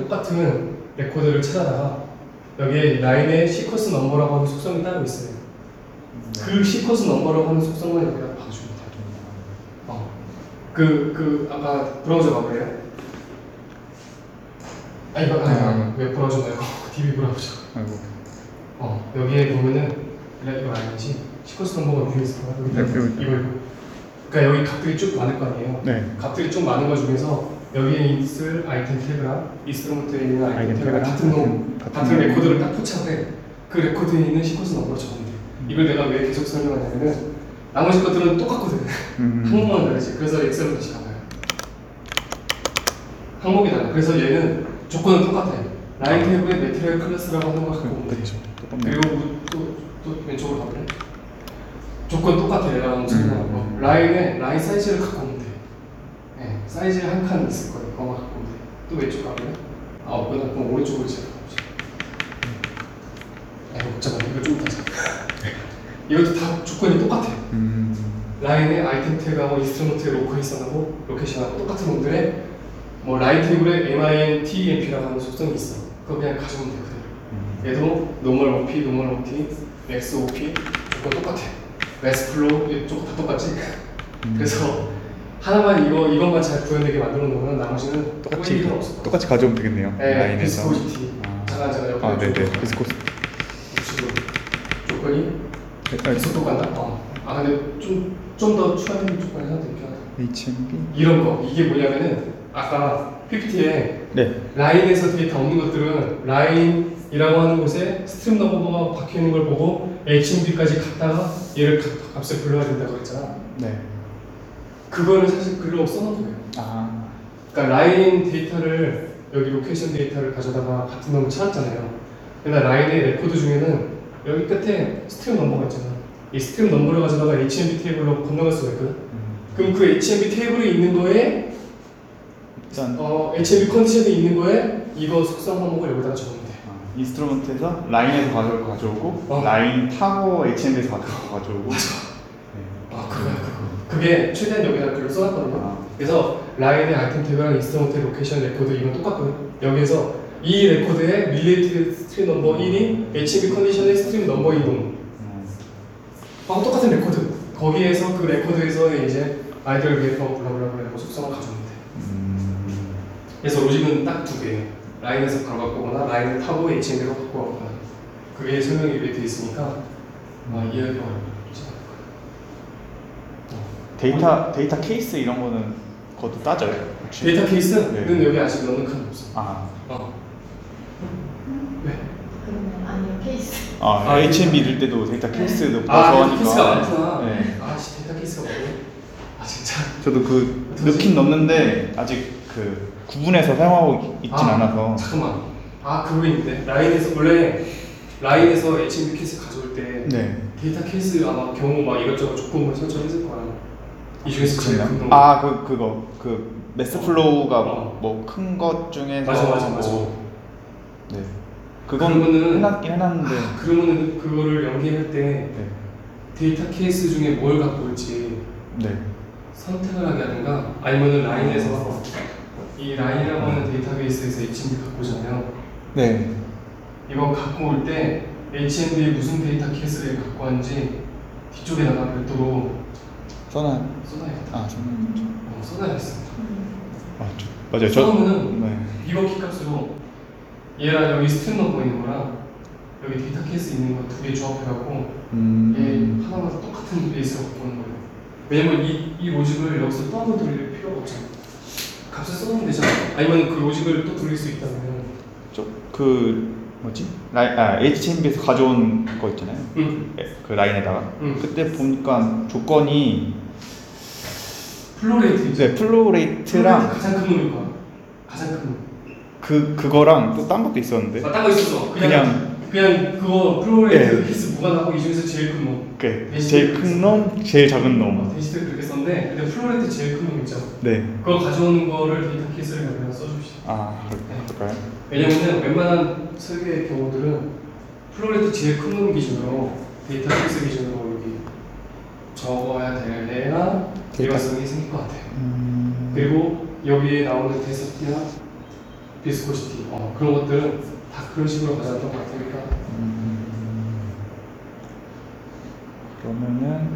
똑같은 레코드를 찾아다가 여기에 라인에 시퀀스 넘버라고 하는 속성이 따로 있어요. 그 시퀀스 넘버라고 하는 속성만 여기다 봐주면 돼요. 아까 브라우저 가볼래요? 왜 브라우저 말고 DB 브라우저. 여기에 보면은 이거 아니지? 시퀀스 넘버가 위에 있을 거야. 이거. 그러니까 여기 값들이 쭉 많을 거 아니에요. 네. 값들이 쭉 많은 거 중에서 여기에 있을 아이템 태그랑 인스트루먼트에 있는 아이템 태그랑 같은 레코드를 딱 포착해. 그 레코드에 있는 시퀀스 넘버를 적으면 돼. 이걸 내가 왜 계속 설명하냐면은 나머지 것들은 똑같거든. 항목만 다르지. 그래서 엑셀로 다시 가봐요. 항목이 달라. 그래서 얘는 조건은 똑같아요. 라인 태그에 매트리얼 클래스라고 하는 거 갖고 오면 돼. 그리고 또 왼쪽으로 가볼래? 조건 똑같아. 내가 한번 설명한 거. 라인 사이즈를 갖고 오면 돼. 네, 사이즈 한 칸 있을 거예요. 그거 갖고 오면 돼. 또 왼쪽 가볼래? 없구나. 그럼 오른쪽으로 제가 가보자. 잠깐만, 이거 좀 이따 자. 이것도 다 조건이 똑같아요. 라인의 아이템 태그하고 인스트루먼트의 로케이션하고 똑같은 놈들의 뭐 라인 테이블에 MINTEMP라고 하는 속성이 있어. 그거 그냥 가져오면 돼. 그대로. 얘도 normal OP, normal OT, max OP 조건 똑같아. mass flow 이쪽 다 똑같지? 그래서 하나만 이것만 잘 구현되게 만들어 놓으면 나머지는 똑같이 가져오면 되겠네요. 네, 라인에서. 비스코시티. 잠깐 옆에 네네. 비스코시티. 조건이 계속 똑같나? 근데 좀 더 추가된 조건이 하나 더 있긴 하다. HMB. 이런 거 이게 뭐냐면은 아까 PPT에 라인에서 데이터 없는 것들은 라인이라고 하는 곳에 스트림 넘버가 박혀 있는 걸 보고 HMB까지 갔다가 얘를 값을 불러야 된다고 했잖아. 네. 그거는 사실 글로 써놓은 거예요. 그러니까 라인 데이터를 여기 로케이션 데이터를 가져다가 같은 놈을 찾았잖아요. 근데 라인의 레코드 중에는 여기 끝에 스트림 넘버가 있잖아. 이 스트림 넘버를 가져다가 HMB 테이블로 건너갈 수가 있거든. 그럼 그 HMB 테이블에 있는 거에 일단 HMB 컨디션에 있는 거에 이거 속성 항목을 여기다가 적으면 돼. 인스트루먼트에서 라인에서 가져올 거 가져오고 라인 타고 HMB에서 가져오고. 맞아. 그게 최대한 여기다 글로 써놨거든요. 그래서 라인의 아이템 태그랑 인스트루먼트 로케이션 레코드 이건 똑같거든. 여기에서 이 레코드의 릴레이티드 스트림 넘버 1이 HMB 컨디션의 스트림 넘버인 놈. 똑같은 레코드. 거기에서 그 레코드에서 이제 아이들 웨이퍼 블라블라블라 속성을 가져오면 돼. 그래서 로직은 딱 두 개예요. 라인에서 바로 갖고 오거나 라인을 타고 HMB로 갖고 오거나. 그게 설명이 이렇게 돼 있으니까 이해하기 어렵죠. 데이터 케이스 이런 거는 그것도 따져요? 혹시? 데이터 케이스는 여기 아직 넣는 칸이 없어. 왜? 그러면 아니요 케이스. HMB 이럴 때도 데이터 케이스 넣어서 하니까. 케이스가 많구나. 네. 데이터 케이스가 많네. 진짜. 저도 넣긴 넣는데 아직 구분해서 사용하고 있진 않아서. 잠깐만. 그거 있는데 라인에서 원래 라인에서 HMB 케이스 가져올 때 데이터 케이스 아마 경우 막 이것저것 조건을 설정했을 거야. 이 중에서 제일 큰 거. 그거 매스 플로우가 뭐 큰 것 중에서. 맞아. 네. 그거는 해놨긴 해놨는데. 그러면은 그거를 연계할 때 데이터 케이스 중에 뭘 갖고 올지 선택을 하게 하든가 아니면은 라인에서 이 라인이라고 하는 데이터베이스에서 HMB 갖고 오잖아요. 네. 이거 갖고 올 때 HMB에 무슨 데이터 케이스를 갖고 왔는지 뒤쪽에다가 별도로 써놔야 돼. 써놔야겠어. 맞아요. 처음에는 이거 키 값으로 얘랑 여기 스트림 넘버 있는 거랑 여기 데이터 케이스 있는 거 두 개 조합해갖고 얘 하나만 똑같은 베이스로 갖고 오는 거예요. 왜냐면 이 로직을 여기서 또 한 번 돌릴 필요가 없잖아. 값을 써놓으면 되잖아. 아니면 그 로직을 또 돌릴 수 있다면 HMB에서 가져온 거 있잖아요. 그 라인에다가. 그때 보니까 조건이 플로레이트. 네, 플로레이트랑 가장 큰 놈일 거야. 가장 큰 놈. 그거랑 또 딴 것도 있었는데. 딴 거 있었어. 그냥 그거 플로레이트 케이스 무관하고 이 중에서 제일 큰 놈. 제일 큰 놈, 제일 작은 놈. 데이시트 그렇게 썼는데 근데 플로레이트 제일 큰 놈 있죠. 네. 그거 가져오는 거를 데이터 케이스를 그냥 써줍시다. 그럴까요? 왜냐면은 웬만한 설계 경우들은 플로레이트 제일 큰 놈 기준으로 데이터 케이스 기준으로 여기 적어야 돼야 일관성이 생길 것 같아요. 그리고 여기에 나오는 데이터나 비스코시티 그런 것들은 다 그런 식으로 가져왔던 것 같으니까 그러면은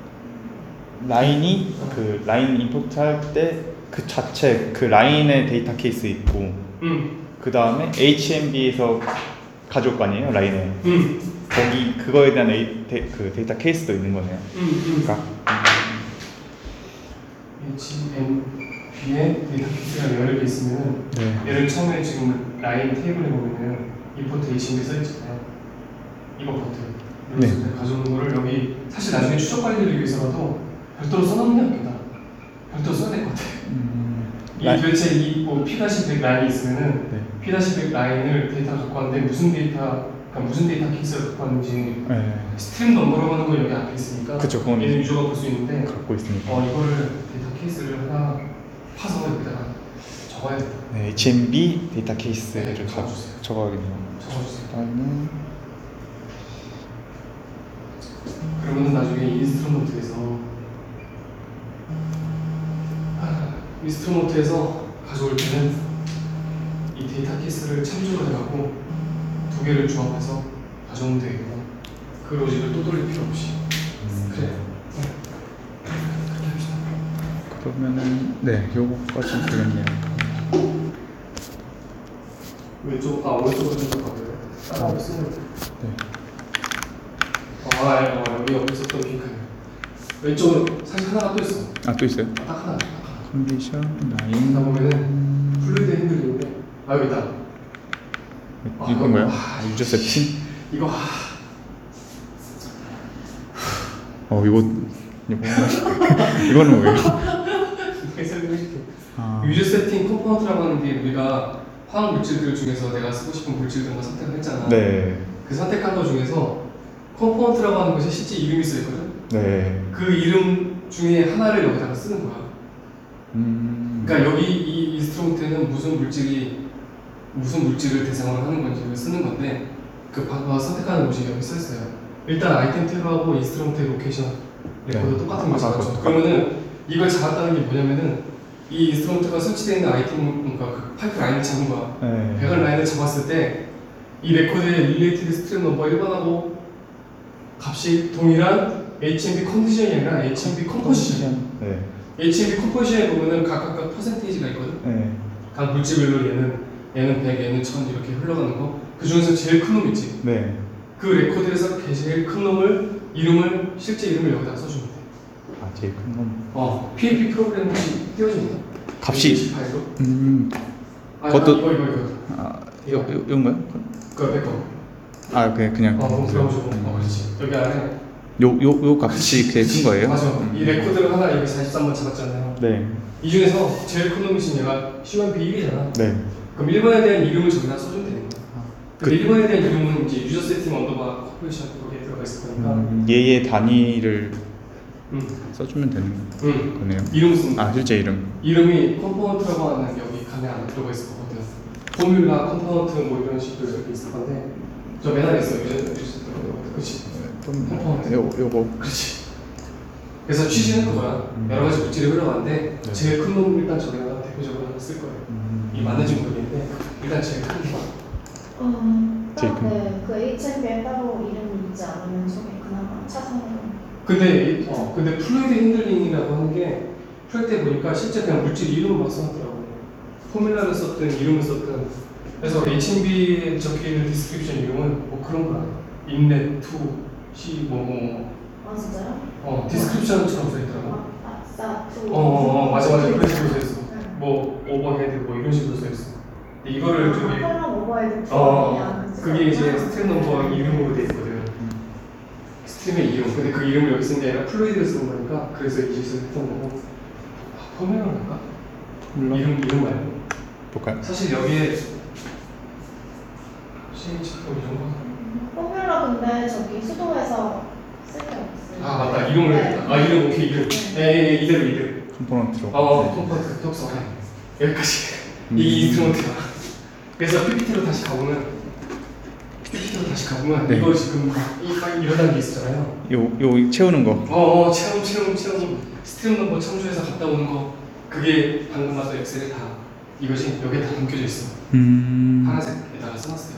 라인이 그 라인 임포트 할 때 그 자체 그 라인의 데이터 케이스 있고 그 다음에 HMB에서 가져올 거 아니에요 라인에 거기 그거에 대한 그 데이터 케이스도 있는 거네요. 그러니까 HMB에 데이터 케이스가 여러 개 있으면 네. 얘를 처음에 지금 라인 테이블에 보면은 임포트 HMB 써있잖아요. 이거 버튼 네. 가져오는 거를 여기 사실 나중에 추적 관리를 위해서라도 별도로 써놓는 게 낫겠다. 별도로 써야 될 것 같아. 이 도대체 이뭐 P-100 라인이 있으면은 네. P-100 라인을 데이터 갖고 왔는데 무슨 데이터 케이스를 갖고 왔는지 네. 스트림 넘버라고 하는 거 여기 앞에 있으니까 그쵸, 그건 얘는 유저가 볼 수 있는데 갖고 있으니까. 이거를 데이터 케이스를 하나 파서 여기다가 적어야겠다. 네, HMB 데이터 케이스를 네, 적어주세요. 적어야겠네요. 적어주세요. 일단은 그러면은 나중에 인스트루먼트에서 가져올 때는 이 데이터 케이스를 참조를 해갖고 두 개를 조합해서 가져오면 되겠구나. 그 로직을 또 돌릴 필요 없이. 그래. 그렇게 합시다. 그러면은 네, 요거까지 되겠네요. 오른쪽으로 좀 더 가볼래요? 쓰는 네. 여기 있었던 핑크. 왼쪽으로 사실 하나가 또 있어. 아, 또 있어요? 딱 하나. 컨디션 나 라인 보면은 플루이드 핸들링인데 여기 있다. 이건가요? 유저 세팅? 이거 이거는 뭐예요? 설명해줄게. 아, 유저 세팅 컴포넌트라고 하는 게 우리가 화학 물질들 중에서 내가 쓰고 싶은 물질들만 선택을 했잖아. 네, 그 선택한 것 중에서 컴포넌트라고 하는 것이 실제 이름이 쓰였거든. 네. 그 이름 중에 하나를 여기다가 쓰는 거야. 그러니까 여기 이 인스트루먼트에는 무슨 물질을 대상으로 하는 건지를 쓰는 건데 그 선택하는 것이 여기 써 있어요. 일단 아이템 탭하고 인스트루먼트 로케이션 레코드 네. 똑같은 거죠. 똑같죠. 그러면은 이걸 잡았다는 게 뭐냐면은 이 인스트루먼트가 설치되어 있는 아이템 그러니까 그 파이프 라인을 잡은 거야. 네. 배관 라인을 잡았을 때 이 레코드의 릴레이티드 스트림 넘버 1번하고 값이 동일한 HMB 컨디션이 아니라 HMB 컴포지션. 네. HMB 컴포지션에 보면은 각각 퍼센테이지가 있거든. 네. 각 물질별로 얘는 100, 얘는 1000 이렇게 흘러가는 거. 그 중에서 제일 큰 놈 있지. 네. 그 레코드에서 제일 큰 놈을 실제 이름을 여기다 써주면 돼. 아, 제일 큰 놈. PHP 프로그램 혹시 띄워집니까? 값이 파일로? 그것도- 이거. 아, 이건가요? 그거 내 거. 아, 그냥. 너무 들어오죠. 그렇지. 여기 안에. 요 값이 제일 큰 거예요? 맞아. 이 레코드를 하나 여기 43번 잡았잖아요. 네. 이 중에서 제일 큰 놈이 지금 얘가 C1B 1이잖아. 네. 그럼 1번에 대한 이름을 저기다 써주면 되는 거야. 그- 1번에 대한 이름은 이제 유저 세팅 언더바 커퍼레이션 거기에 들어가 있을 거니까. 얘의 단위를 음. 써주면 되는 음. 거네요. 이름 쓰는 아, 실제 이름. 이름이 컴포넌트라고 하는 여기 칸에 안에 들어가 있을 거거든. 포뮬라, 컴포넌트 뭐 이런 식으로 이렇게 있을 건데 저 맨 안에 있어. 그렇지. 컴포넌트. 요거. 그렇지. 그래서 취지는 그거야. 여러 가지 물질이 흘러가는데 네. 제일 큰 놈 일단 저기다가 대표적으로 하나 쓸 거예요. 이 맞는지 모르겠는데 일단 제일 큰 놈. 제일 큰 그 HMB에 따로 이름이 있지 않으면 저게 그나마 차선으로. 근데 플루이드 핸들링이라고 하는 게 풀 때 보니까 실제 그냥 물질 이름을 막 써놨더라고요. 포뮬라를 썼든 이름을 썼든. 그래서 HMB에 적혀있는 디스크립션 이름은 뭐 그런 거야. 인렛, 투, C 아 진짜요? 디스크립션처럼 써있더라고. 아싸 투. 맞아. 그런 식으로 써있어. 뭐 오버헤드 뭐 이런 식으로 써있어. 근데 이거를 저기 컬러 오버헤드. 그게 이제 스트림 넘버 이름으로 돼 있거든. 스트림의 이름. 근데 그 이름을 여기 쓴 게 아니라 플루이드를 쓰는 거니까 그래서 이 짓을 했던 거고. 포뮬러를 할까? 이름 말고. 볼까요? 사실 여기에 CH 뭐 이런 거. 포뮬러 근데 저기 수도에서 쓸 게 없어요. 맞다. 이름을 해야겠다. 이름 오케이 이름. 예, 이대로. 컴포넌트로. 컴포넌트 독서. 여기까지. 이 인스트루먼트가. 그래서 PPT로 다시 가보면 네. 이거 지금 이 파일 이런 단계 있었잖아요. 요 채우는 거. 체험 스트림 넘버 참조해서 갔다 오는 거 그게 방금 봤던 엑셀에 다 이것이 여기에 다 담겨져 있어. 파란색에다가 써놨어요.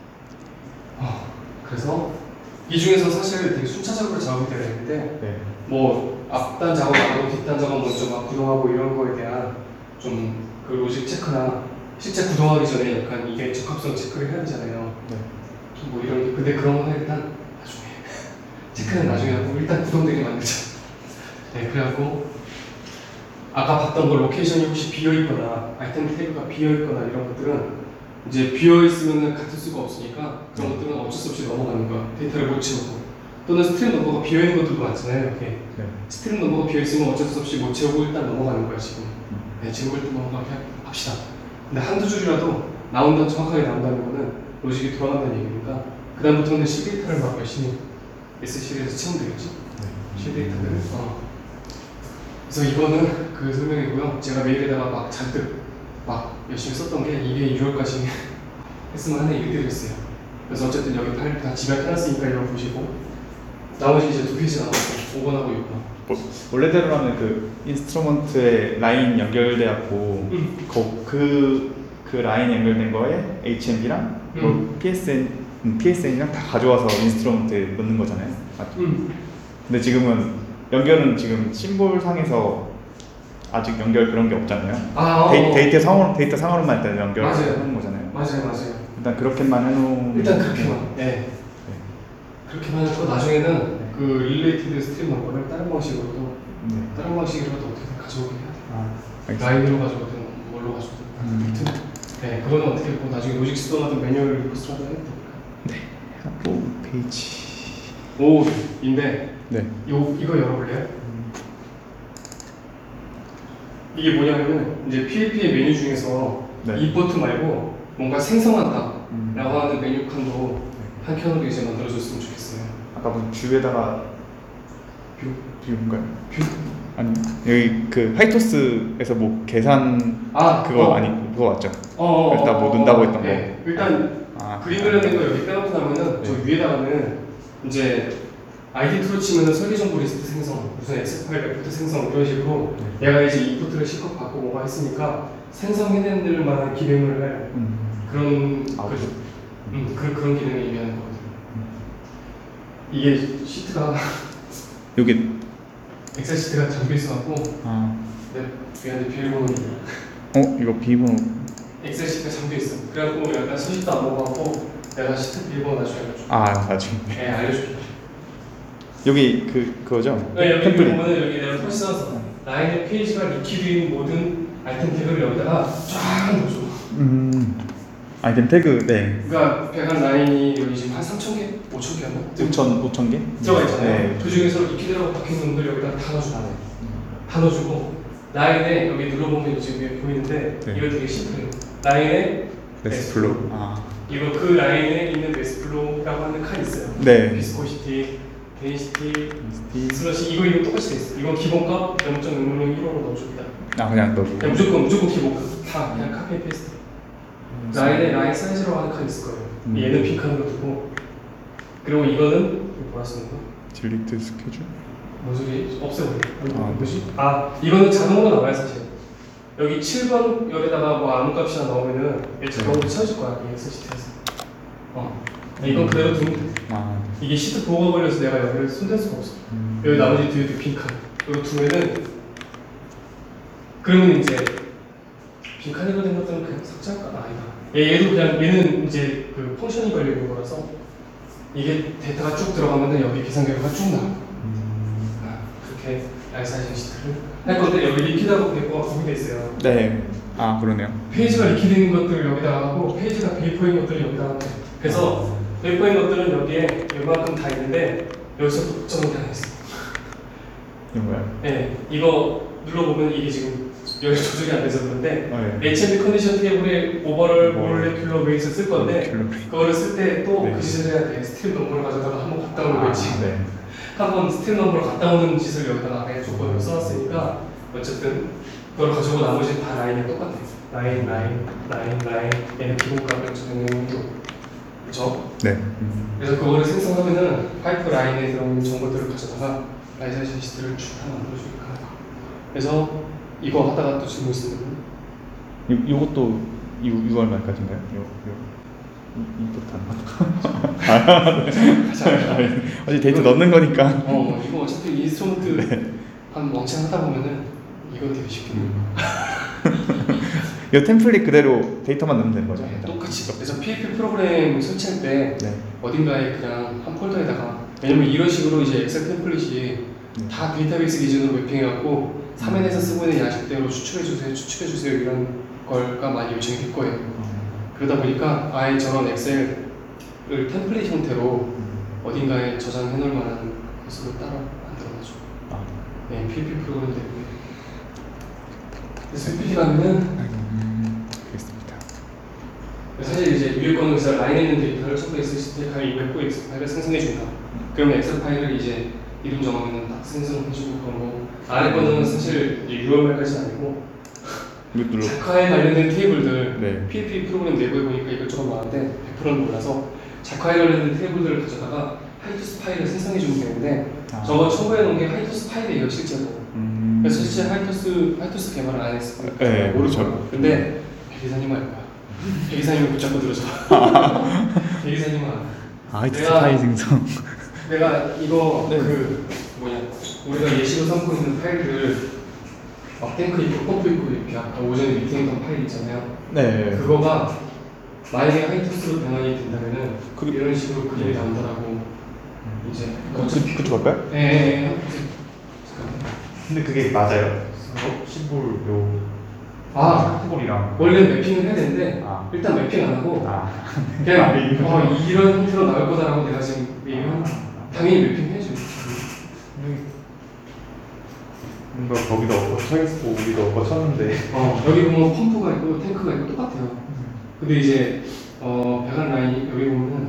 그래서 이 중에서 사실 되게 순차적으로 작업이 되어 있는데 네. 뭐 앞단 작업 안 하고 뒷단 작업 먼저 막 구동하고 이런 거에 대한 좀 그 로직 체크나 실제 구동하기 전에 약간 이게 적합성 체크를 해야 되잖아요. 네. 뭐 이런 근데 그런 거는 일단 나중에 체크는 나중에 하고 일단 구동되게 만들자. 네, 그래갖고 아까 봤던 거 로케이션이 혹시 비어있거나 아이템 태그가 비어있거나 이런 것들은 이제 비어있으면 같을 수가 없으니까 그런 것들은 어쩔 수 없이 넘어가는 거야. 데이터를 못 채우고 또는 스트림 넘버가 비어있는 것들도 많잖아요. 이렇게 네. 스트림 넘버가 비어있으면 어쩔 수 없이 못 채우고 일단 넘어가는 거야 지금. 네, 지금 일단 넘어가게 합시다. 근데 한두 줄이라도 정확하게 나온다는 거는 로직이 돌아간다는 얘기니까 그 다음부터는 C 데이터를 막 열심히 S-시리에서 채우면 되겠지? C 데이터를. 그래서 이거는 그 설명이고요. 제가 메일에다가 막 잔뜩 막 열심히 썼던 게 이게 6월까지 했으면 하는 얘기들이 있어요. 그래서 어쨌든 여기 파일 다 집약해놨으니까 이거 보시고 나머지 이제 2페이지 남았어요. 5번하고 6번. 원래대로라면 그 인스트루먼트에 라인 연결돼갖고 그 라인 연결된 거에 HMD랑 뭐 PSN이랑 다 가져와서 인스트루먼트에 넣는 거잖아요. 근데 지금은 연결은 지금 심볼 상에서 아직 연결 그런 게 없잖아요. 데이터 상으로만 일단 연결하는 거잖아요. 맞아요. 일단 그렇게만 해놓은. 일단 그렇게만. 네. 그렇게만 해서 나중에는 그 릴레이티드 스트림 넘버를 다른 방식으로도 어떻게든 가져오긴 해야 돼요. 라인으로 가져오든 뭘로 가져오든. 네, 그거는 어떻게 뭐 나중에 로직 수동하든 매뉴얼 리퀘스트라도 해도 되니까. 네. 하고 페이지. 5인데 네. 이거 열어볼래요? 이게 뭐냐면은 이제 PHP의 메뉴 중에서 임포트 말고 뭔가 생성한다 라고 하는 메뉴 칸도 한 칸으로 이제 만들어줬으면 좋겠어요. 아까 무슨 뷰에다가 뷰인가요? 뷰? 아니 여기 그 화이토스에서 뭐 계산 그거 아니 그거 맞죠? 일단 뭐 넣는다고 했던 거. 일단 그림 그려낸 거 여기 빼놓고 나면은 저 위에다가는 이제 아이디 툴로 치면은 설계 정보 리스트 생성, 무슨 엑셀 파일 레포트 생성 이런 식으로 내가 이제 인풋을 실컷 받고 뭐가 했으니까 생성해낼 만한 기능을 할 그런 그런 기능을 의미하는 거거든요. 이게 시트가 여기 엑셀 시트가 잠겨 있어갖고 미안해 비밀번호 이거 비밀번호 엑셀 시트가 잠겨 있어. 그래갖고 약간 서식도 안 먹어갖고 내가 시트 비밀번호 나중에 알려줄게. 나중에. 네, 알려줄게. 여기 그거죠? 네, 여기 보면은 여기 내가 펄스 써서 라인의 페이지가 리퀴드인 모든 아이템 태그를 여기다가 쫙 넣어줘. 아이템 태그 그러니까 백한 라인이 여기 지금 한 3,000개, 5,000개였나? 5,000개? 들어가 있잖아요. 그 중에서 리퀴드라고 박힌 놈들 여기다 다 넣어줘. 다 넣어주고 라인에 여기 눌러보면 지금 위에 보이는데 이거 되게 심플해요. 라인에 메스플로우. 이거 그 라인에 있는 메스플로우라고 하는 칸이 있어요. 비스코시티, 데인시티, 슬러시 이거 똑같이 돼 있어. 이거 기본값 0.001호로 넣어줍니다. 그냥 넣어주고. 그냥 무조건 기본값 다 그냥 카피 페이스트. 라인에 라인 사이즈라고 하는 칸이 있을 거예요. 얘는 빈칸으로 두고 그리고 이거는 뭐라 쓰는 거? 딜리트 스케줄? 뭔 소리? 없애버려. 뭐지? 이거는 자동으로 나와요 사실. 여기 7번 열에다가 뭐 아무 값이나 넣으면은 얘 자동으로 채워질 거야 이 엑셀 시트에서. 이건 그대로 두면 돼. 이게 시트 보호가 걸려서 내가 여기를 손댈 수가 없어. 여기 나머지 뒤에도 빈칸. 이거 두면은 그러면 이제 빈칸으로 된 것들은 그냥 삭제할까? 아니다. 얘도 그냥 얘는 이제 그 펑션이 걸려 있는 거라서 이게 데이터가 쭉 들어가면은 여기 계산 결과가 쭉 나와. 그렇게 라이사이징 시트를 할 건데 여기 리퀴드하고 베이퍼가 구분돼 있어요. 네. 그러네요. 페이지가 리퀴드인 것들을 여기다가 하고 페이지가 베이퍼인 것들을 여기다가 하고 그래서 베이퍼인 것들은 여기에 웬만큼 다 있는데 여기서 또 걱정이 하나 있어. 이거요? 네, 이거 눌러보면 이게 지금 여기 조절이 안 돼서 그런데 HMD 컨디션 테이블에 오버럴 몰레큘러 웨이트 쓸 건데 그거를 쓸 때 또 그 짓을 해야 돼. 스트림 넘버를 가져다가 한번 갔다 오는 거지. 한번 스트림 넘버를 갔다 오는 짓을 여기다가 아예 조건으로 써놨으니까 어쨌든 그걸 가지고 나머지는 다 라인이 똑같아. 라인 얘는 기본값 0.0도 그렇죠? 네. 그래서 그거를 생성하면은 파이프 라인에 들어있는 정보들을 가져다가 라이사이징 시트를 쭉 하나 만들어주니까 그래서 이거 하다가 또 질문 있으면 요것도 6월 말까지인가요? 인풋 어제 데이터 넣는 거니까. 이거 어차피 인스트루먼트 한 멍청 하다 보면은 이거 되게 쉽게 이 템플릿 그대로 데이터만 넣으면 되는 거죠? 똑같이. 그래서 PHP 프로그램 설치할 때 네. 어딘가에 그냥 한 폴더에다가, 왜냐면 이런 식으로 이제 엑셀 템플릿이 다 데이터베이스 기준으로 매핑해갖고 3N에서 쓰고 있는 양식대로 추측해주세요 이런 걸가 많이 요청이 될 거예요. 그러다 보니까 아예 저런 엑셀을 템플릿 형태로 어딘가에 저장해 놓을 만한 것으로 따로 만들어놔줘. 네, PHP 프로그램 때문에. 그래서 PPT 가면은 알겠습니다. 사실 이제 위에 거는 그래서 라인에 있는 데이터를 첨부해 있을 때 가면 웹고 엑셀 파일을 생성해 준다. 그러면 엑셀 파일을 이제 이름 정하면 딱 생성해주고 그런 거. 아래 거는 사실 6월 말까지는 아니고 자카에 관련된 테이블들, 네. PHP 프로그램 내부에 보니까 이것저것 많은데 100%는 몰라서 자카에 관련된 테이블들을 가져다가 하이투스 파일을 생성해 주면 되는데 저거 첨부해 놓은 게 하이투스 파일이에요 실제로. 그래서 실제 하이투스 개발을 안 했을 거예요. 네, 모를 그렇죠. 거예요. 근데 백이사님은 알 거야. 백이사님은 붙잡고 들어줘. 백이사님은 하이투스 파일 생성. 내가 이거 네. 우리가 예시로 삼고 있는 파일들 막 탱크 있고 펌프 있고 이렇게 아까 오전에 미팅했던 파일 있잖아요. 네. 그거가 만약에 하이투스로 변환이 된다면은 이런 식으로 그림이 나온다라고 이제 그쪽 갈까요? 네. 근데 그게 맞아요? 시볼 카테고리랑 원래 매핑을 해야 되는데 일단 매핑 안 하고 그냥 이런 형태로 나올 거다라고 내가 지금 얘기하면 당연히 매핑 해야죠. 뭔가 거기다 엎어쳐있고 우리도 엎어쳤는데 여기 보면 펌프가 있고 탱크가 있고 똑같아요. 근데 이제 배관 라인이 여기 보면은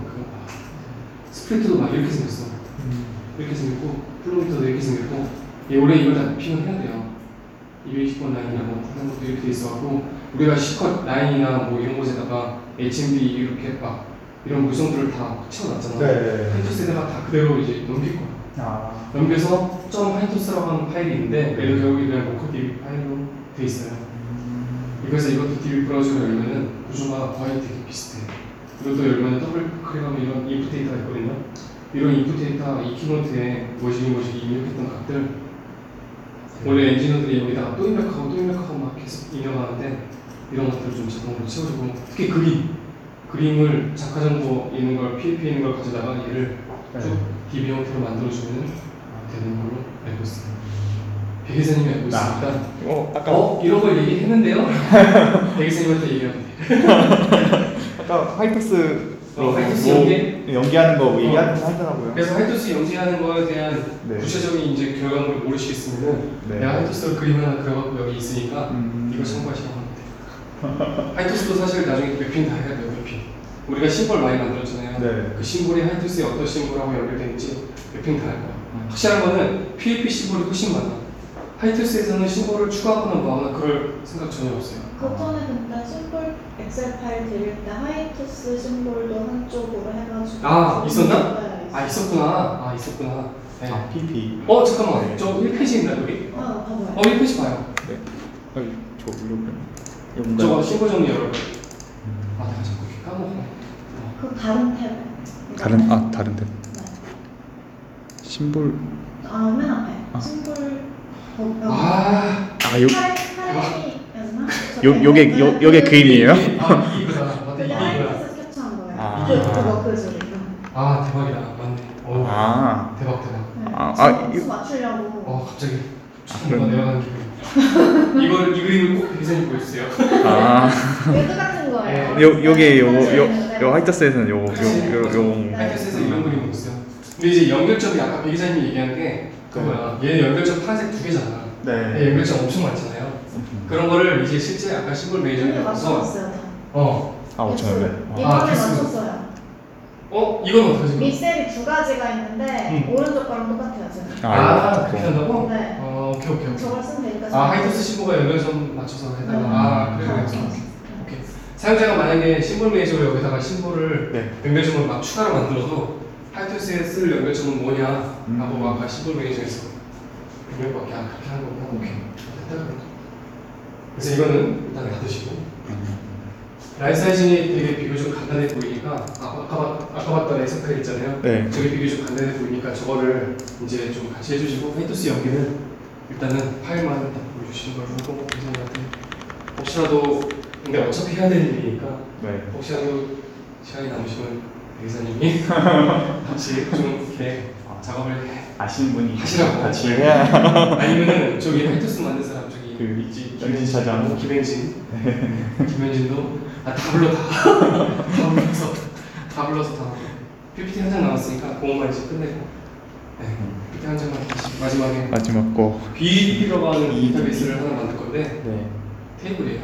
스프리트도 막 이렇게 생겼어. 이렇게 생겼고 플로미터도 이렇게 생겼고 원래 이걸 다 매핑을 해야 돼요. 220번 라인이라고 하는 것도 이렇게 돼 있어갖고 우리가 C컷 라인이나 뭐 이런 곳에다가 HMD 이렇게 막 이런 물성들을 다 채워놨잖아. 네. 하이토스에다가 다 그대로 이제 넘길 거야. 넘겨서 .하이토스라고 하는 파일이 있는데 얘도 결국에 그냥 모코DB 파일로 돼 있어요. 그래서 이것도 DB 브라우저로 열면은 구조가 거의 되게 비슷해. 이것도 열면 더블 클릭하면 이런 인풋 데이터가 있거든요. 이런 인풋 데이터 이 키노트에 뭐시기 입력했던 값들 원래 엔지니어들이 여기다가 또 입력하고 막 계속 입력하는데 이런 것들을 좀 자동으로 채워주고 특히 그림을 자카 정도 있는 걸 PHP에 있는 걸 가져다가 얘를 쭉 DB 형태로 만들어주면 되는 걸로 알고 있습니다. 백이사님이 알고 있으니까 이런 걸 얘기했는데요? 백이사님한테 얘기하면 돼. 아까 하이투스 하이투스 연기하는 거 얘기하더라고요. 그래서 하이투스 연기하는 거에 대한 네. 구체적인 이제 결과물을 모르시겠으면 내가 하이투스로 그림 하나 그려갖고 여기 있으니까 이거 참고하시라고 합니다. 하이투스도 사실 나중에 매핑 다 해야 돼요. 매핑. 우리가 심볼 많이 만들었잖아요. 네. 그 심볼이 하이투스에 어떤 심볼하고 연결되는지 매핑 다 할 거야. 확실한 거는 PHP 심볼이 훨씬 많아. 하이투스에서는 심볼을 추가하거나 뭐하거나 그럴 생각 전혀 없어요. 그 전에 근데 심볼 엑셀 파일 드릴 때 하이투스 심볼도 한쪽으로 해가지고 있었나? 네, 있었구나. 있었구나. 네. PP. 잠깐만. 네. 저 1페이지 있나 여기? 봐봐요. 1페이지 봐요. 네. 저 올려볼까요? 저거 심볼 정리 열어봐요. 내가 자꾸 이렇게 까먹어. 그 다른 탭. 다른 탭. 네. 심볼. 맨 앞에. 심볼. 요게 그림이에요? 이거다. 그게 이거다. 하이투스 스케치한 거예요. 그거 그 소리. 대박이다. 맞네. 대박. 수 맞추려고. 갑자기 그럼. 내려가는 기분. 이 그림을 꼭 기사님 보여주세요. 얘도 같은 거예요. 요 하이투스에서는 요 하이투스에서 이런 그림을 있어요. 근데 이제 연결점이 아까 배 기자님이 얘기한 게 그거야. 얘 연결점 파란색 2개잖아. 네. 연결점 엄청 많잖아요. 그런 거를 이제 실제 아까 심볼 메이저에 가서 맞췄어요. 5,000원. 이번에 개수. 맞췄어요. 이건 어떡하지? 밑셀이 두 가지가 있는데 오른쪽 거랑 똑같아요 지금. 그렇게 한다고? 네. 오케이. 저걸 쓰면 되니까. 하이투스 심볼과 연결점 맞춰서 해달라. 그래. 오케이. 사용자가 만약에 심볼 메이저로 여기다가 심볼을 연결점을 막 추가로 만들어서 하이투스에 쓸 연결점은 뭐냐 라고 아까 심볼 메이저에서 그렇게 하는 거구나. 오케이. 됐다 그럼. 그래서 이거는 일단 놔두시고 라인 사이징이 되게 비교적 간단해 보이니까 아까 봤던 엑셀 파일 있잖아요. 네. 저게 비교적 간단해 보이니까 저거를 이제 좀 같이 해주시고 하이토스 연기는 일단은 파일만 다 보여주시는 걸로 하고 선생님한테 혹시라도 근데 어차피 해야 되는 일이니까 네. 혹시라도 시간이 남으시면 대기사님이 같이 좀 이렇게 작업을 아시는 분이 하시라고. 같이 해야. 아니면은 저기 하이토스 만든 사람 저기 그 있지 연진 차장. 김현진 김현진도 다 불러 다 불러서 PPT 한 장 나왔으니까 그것만 이제 끝내고 네, PPT 한 장만 다시 마지막에 마지막 거. BDD라고 하는 인터페이스를 하나 만들 건데 네. 테이블이에요.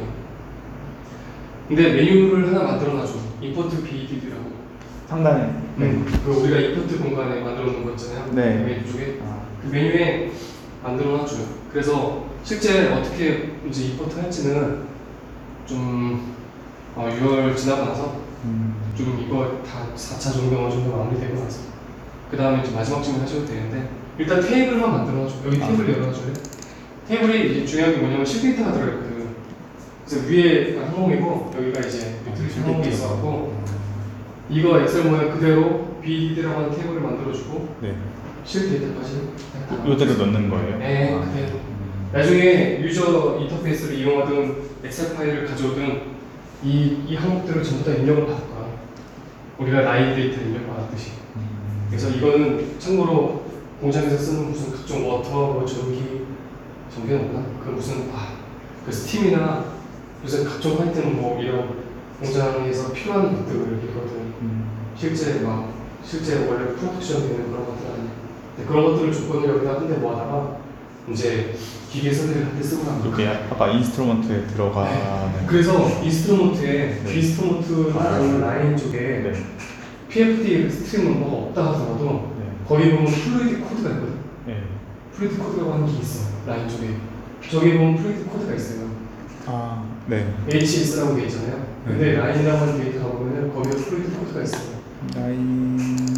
근데 메뉴를 하나 만들어놔줘. 임포트 BDD라고. 상단에. 그 우리가 임포트 공간에 만들어 놓은 거 있잖아요. 네. 그 메뉴 쪽에 아. 그 메뉴에 만들어놔줘요. 그래서 실제 어떻게 이제 임포트 할지는 좀 6월 지나고 나서 좀 이거 다 4차 정도 어느 정도 마무리되고 나서 그 다음에 이제 마지막쯤에 하셔도 되는데 일단 테이블만 만들어놔줘. 여기 테이블 열어놔줘요. 테이블이 이제 중요한 게 뭐냐면 실데이터가 들어있거든. 그래서 위에가 항목이고 여기가 이제 밑으로 항목이 있어갖고 이거 엑셀 모양 그대로 BDD라고 하는 테이블을 만들어주고 네. 실데이터까지 이대로 넣는 거예요? 네, 아. 그대로. 나중에 유저 인터페이스를 이용하든 엑셀 파일을 가져오든 이 항목들을 전부 다 입력을 받을 거야. 우리가 라인 데이터 입력 받았듯이. 그래서 이거는 참고로 공장에서 쓰는 무슨 각종 워터, 뭐 전기는 없나? 그 무슨 그 스팀이나 무슨 각종 하여튼 뭐 이런 공장에서 필요한 것들을 이거든. 실제 원래 프로덕션 되는 그런 것들 아니야. 그런 것들을 조건을 여기다 한 대 모아다가 이제 기계 설계를 할 때 쓰고 나면 이게 아까 인스트루먼트에 들어가는. 네. 그래서 인스트루먼트에 네. 인스트루먼트나 라인 쪽에 네. PFD 스트림 넘버가 없다 하더라도 네. 거기 보면 플루이드 코드가 있거든. 네. 플루이드 코드라고 하는 게 있어. 라인 쪽에 저기 보면 플루이드 코드가 있어요. 아, 네. HS라고 돼 있잖아요. 근데 라인이라고 하는 데이터가 보면 거기에 플루이드 코드가 있어요. 라인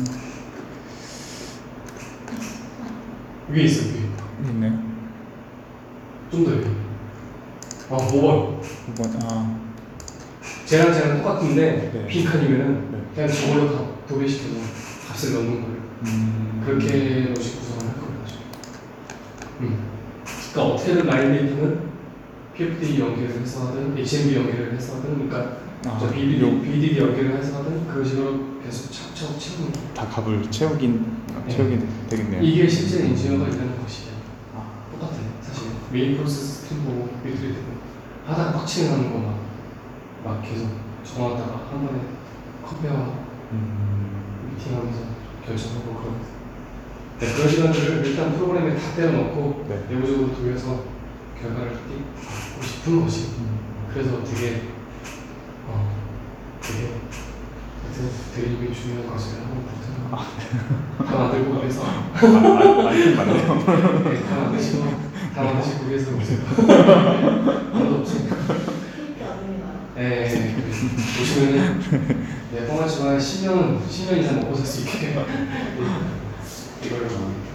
위에 있어 위에. 있네요. 좀 더 위에. 5번. 5번. 쟤랑 똑같은데 네. 빈칸이면은 네. 그냥 저걸로 다 도배시켜서 값을 넣는 거예요. 그렇게 로직 구성을 할 거예요. 그러니까 어떻게든 라인 데이터는 PFD 연계를 해서 하든 HMB 연계를 해서 하든 그러니까 저 BDD 연계를 해서 하든 그런 식으로 계속 차곡차곡 채우는 거예요. 다 값을 채우긴 되겠네요. 이게 실제 인지어가 일하는 것이에요. 아. 똑같아 사실. 메인 프로세스 스트림 보고 리트리트 하다가 빡치게 하는 거 막 계속 정하다가 한 번에 컴페어 미팅하면서 결정하고 그런 네, 그런 시간들을 일단 프로그램에 다 때려넣고 네. 내부적으로 돌려서 결과를 띄고 싶은 것이 그래서 되게 되게 중요한 것을 하고 있거든요. 다 만들고 그래서 맞네요. 네, 다 만드시고 그래서 오세요. 아무도 없지. 그렇게 아닙니다. 네, 보시면은 네, 뻥하지만 10년 이상 먹고 살 수 있게 이걸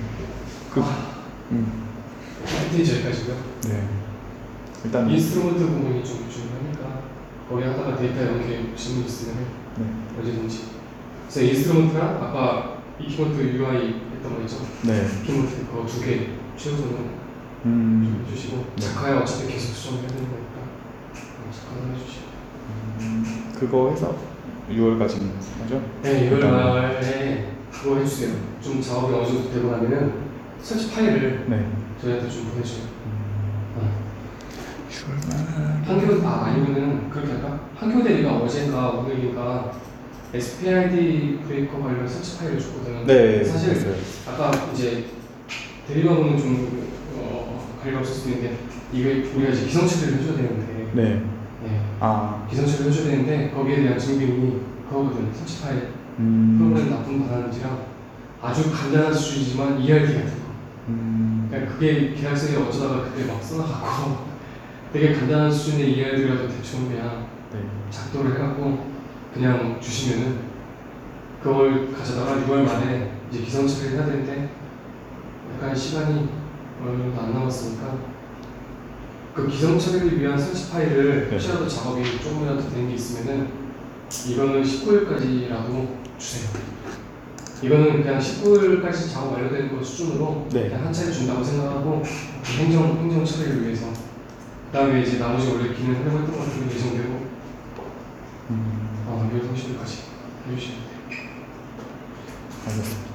하여튼 저기까지고요. 네. 일단 인스트루먼트 부분이 좀 중요하니까 거기 하다가 데이터 연계 질문 있으면 네. 언제든지. 그래서 인스트루먼트랑 아까 이키먼트 UI 했던 거 있죠? 네. 이키먼트 그거 2개 최우선으로 좀 해주시고 네. 작화에 어차피 계속 수정해야 되는 거니까 작화를 해주시고. 그거 해서 6월까지 하죠? 네, 6월 말에 그거 해주세요. 좀 작업이 어느 정도 되고 나면은 설치 파일을 네. 저희한테 좀 보내줘요. 6월 아니면은 그렇게 할까? 한교 대리가 어젠가 오늘인가 SPID 브레이커 관련 설치 파일을 줬거든. 네. 사실 됐어요. 아까 이제 대리가보는 좀 관리가 없을 수 있는데 이게 우리가 이제 기성 처리를 해줘야 되는데 네. 네. 아. 기성 처리를 해줘야 되는데 거기에 대한 증빙이 그거거든. 설치 파일 프로그램 납품 받았는지랑 아주 간단한 수준이지만 ERD 같은 거. 그러니까 그게 계약서에 어쩌다가 그때 막 써놔갖고 되게 간단한 수준의 ERD라도 대충 그냥 네. 작도를 해갖고 그냥 주시면은 그걸 가져다가 6월 말에 이제 기성 처리를 해야 되는데 약간 시간이 어느 정도 안 남았으니까 그 기성 처리를 위한 설치 파일을 네. 혹시라도 작업이 조금이라도 되는 게 있으면은 이거는 19일까지라도 주세요. 이거는 그냥 19일까지 작업 완료되는 거 수준으로 네. 그냥 한 차례 준다고 생각하고 행정 처리를 위해서 그다음에 이제 나머지 원래 기능 활용했던 것 같은 게 예정되고 2월 30일까지 해주시면 돼요. 알겠습니다.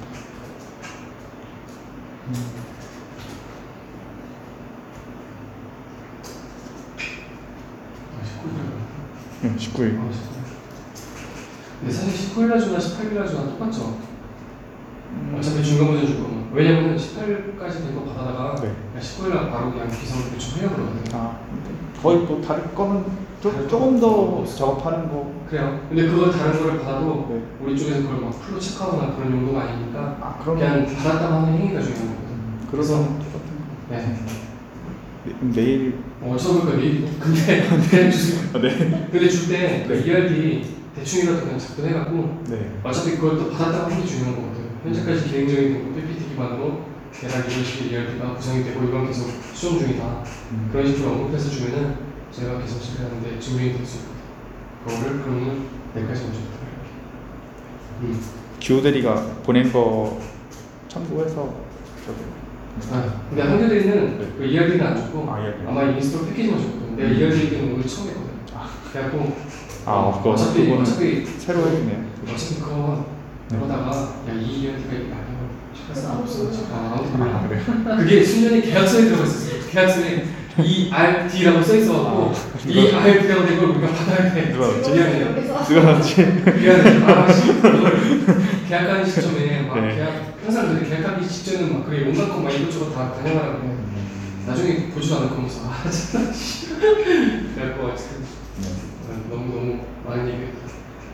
아, 19일. 19일. 근데 사실 19일날 주나 18일날 주나 똑같죠. 어차피 중간 버전 줄 거면. 왜냐면 18일까지 된 거 받아다가 네. 19일날 바로 그냥 기성을 요청하려고 그러거든요. 아, 거의 또 다를 거는 조금 더 작업하는 거. 그래요. 근데 그걸 다른 거를 받아도 네. 우리 쪽에서 그걸 막 풀로 체크하거나 그런 용도가 아니니까 아, 그럼 그냥 받았다고 하는 행위가 중요한 거거든. 그래서 네. 내일 처음에 내일 근데 그냥 주세요. 네. 근데 줄 때 네. ERD 대충이라도 그냥 작성해갖고 네. 어차피 그걸 또 받았다고 하는 게 중요한 거거든. 현재까지 개인적인 PPT 기반으로 대략 이런 식의 ERD가 구성이 되고 이건 계속 수정 중이다. 그런 식으로 언급해서 주면은 제가 계속 처리하는데 증명이 될 수 있거든. 그거를 그러면 내일까지 먼저 부탁드릴게요. 기호 대리가 보낸 거 참고해서 근데 한겨대리는 네. 그 ERD는 안 줬고 ERD. 아마 인스톨 패키지만 줬거든. 내가 ERD는 오늘 처음 했거든. 그래갖고 어차피 새로 해주네요. 어차피 그거 네. 그러다가 야이 ERD가 아니야. 없어. 아, 그래. 그게 순전히 계약서에 들어가 있었어. 계약서에 ERD라고 써 있어갖고 ERD라고 된 걸 우리가 받아야 돼. 누가 넣었지? 미안해. 누가 넣었지? 미안해. 계약하는 시점에 막 네. 계약 항상 그래 계약하기 직전은 막 그래 온갖 거 막 이것저것 다 다녀가라고 해. 나중에 보지도 않을 거면서 진짜 그래갖고 어쨌든 너무 많은 얘기했다.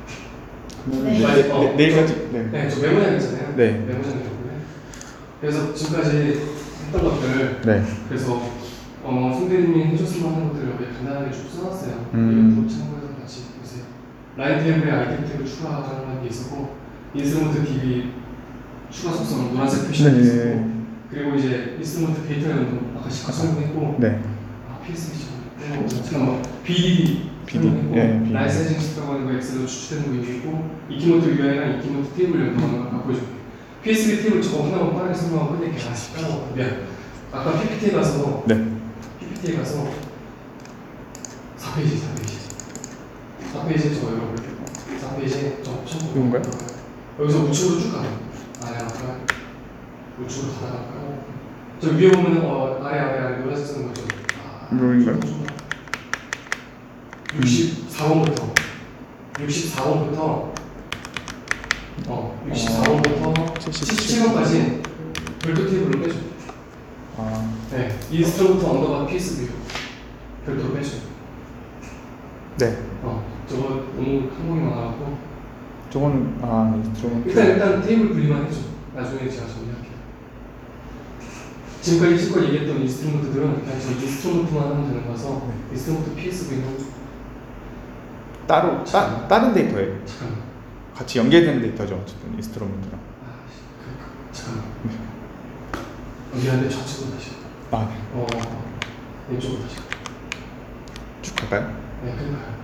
네. 내일까지. 네. 네, 저 메모장 있잖아요. 네. 메모장 있고요. 그래서 지금까지 했던 것들 네. 그래서 송대님이 해줬으면 하는 것들을 여기 간단하게 쭉 써놨어요. 이것도 참고해서 같이 보세요. 라인 테이블에 아이템 탭을 추가하자는 게 있었고 인스트루먼트 DB 추가 속성 노란색 표시가 네. 있었고 그리고 이제 인스트루먼트 데이터 연동 아까 시각 설명했고 네. PSB 잠깐만 BDD 설명했고 네, 라인 세징 스프라고 하는 거 엑셀로 추출되는 거 있고 이키모토 UI랑 이키모토 테이블 연동하는 거 보여줄게요. PSB 테이블 저거 하나만 빠르게 설명하고 끝낼게요. 까먹어. 미안. 아까 PPT에 가서 네. PPT에 가서 4페이지 4페이지 저거 열어볼게요. 4페이지에 저 옵션 이건가요? 여기서 우측으로 쭉 가요. 아래 갈까요? 우측으로 가다갈까요? 저 위에 보면은 아래 노란색 쓰는 거죠. 이거인가요? 64번부터 64번부터 77번까지 별도 테이블로 빼줘. 네, 인스트루먼트 언더바 PSB 별도로 빼줘. 네. 저거 너무 항목이 많아갖고 저거는 인스트루먼트. 일단 테이블 분리만 해줘. 나중에 제가 정리할게요. 지금까지 실컷 얘기했던 인스트루먼트들은 그냥 저 인스트루먼트만 하면 되는 거라서 인스트루먼트 PSV는 따로 다른 데이터예요. 잠깐만. 같이 연계되는 데이터죠. 어쨌든 인스트루먼트랑. 잠깐만. 미안한데 좌측으로 다시. 왼쪽으로 다시. 쭉 갈까요? 네, 그러니까요.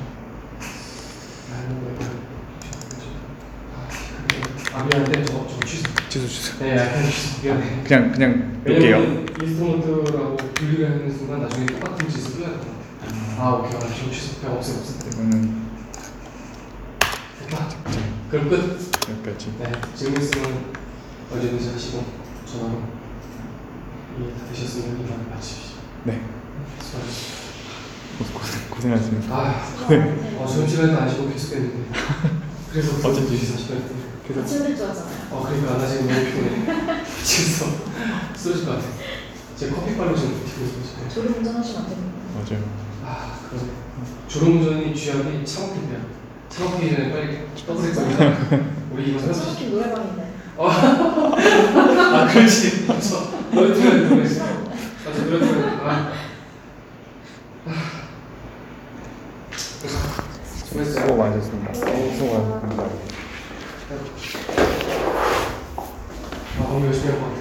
미안한데 저 취소. 네, 약간 취소. 미안해. 그냥 놓을게요. 왜냐면 인스트루먼트라고 분리를 하는 순간 나중에 똑같은 짓을 해야 될 것 같아. 오케이. 저 취소. 그냥 없애. 이거는 됐다. 그럼 끝. 여기까지. 네, 질문 있으면 언제든지 하시고 전화로 이해 다 되셨으면 이만 마치시죠. 네. 수고하셨습니다. 고생하셨습니다. 저녁 시간에도 안 쉬고 계속했는데 그래서 어쨌든 2시 40분에 그래서 아침 일찍 왔잖아요. 그러니까 나 지금 너무 피곤해. 미치겠어. 쓰러질 것 같아. 제 커피빨로 좀 피곤해. 졸음 운전하시면 안 됩니다. 맞아요. 그러네. 졸음운전이 쥐약이 차갑긴데요. 차갑기 전에 빨리 떠들었거든요. 우리 이거 생각. 차갑긴 노래방인데. 그렇지. 맞아. 노래 틀어야 돼. 맞아, 노래 틀어야 돼. 수고 많으셨습니다. 수고 많으셨습니다. 너무 열심히 하고